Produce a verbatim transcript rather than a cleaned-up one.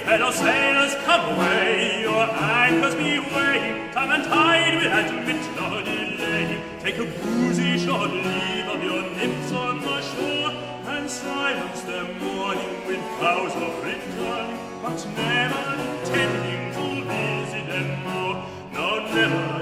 fellow sailors, come away, your anchors be weighing, time and tide will admit no delay. Take a boozy short leave of your nymphs on the shore, and silence their mourning with vows of return, but never intending to visit them more, no, never